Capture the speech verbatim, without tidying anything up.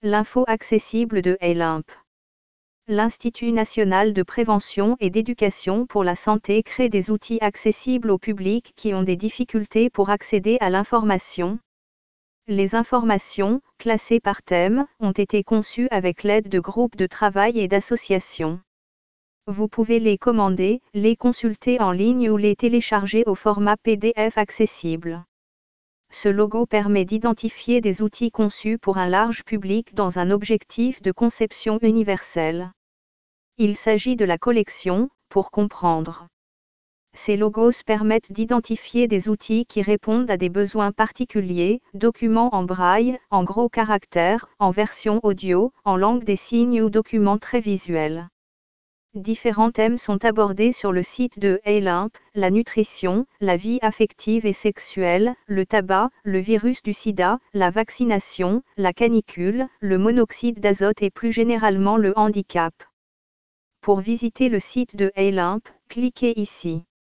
L'info accessible de Alimp. L'Institut national de prévention et d'éducation pour la santé crée des outils accessibles au public qui ont des difficultés pour accéder à l'information. Les informations, classées par thème, ont été conçues avec l'aide de groupes de travail et d'associations. Vous pouvez les commander, les consulter en ligne ou les télécharger au format P D F accessible. Ce logo permet d'identifier des outils conçus pour un large public dans un objectif de conception universelle. Il s'agit de la collection, pour comprendre. Ces logos permettent d'identifier des outils qui répondent à des besoins particuliers, documents en braille, en gros caractères, en version audio, en langue des signes ou documents très visuels. Différents thèmes sont abordés sur le site de Alimp, la nutrition, la vie affective et sexuelle, le tabac, le virus du sida, la vaccination, la canicule, le monoxyde d'azote et plus généralement le handicap. Pour visiter le site de Alimp, cliquez ici.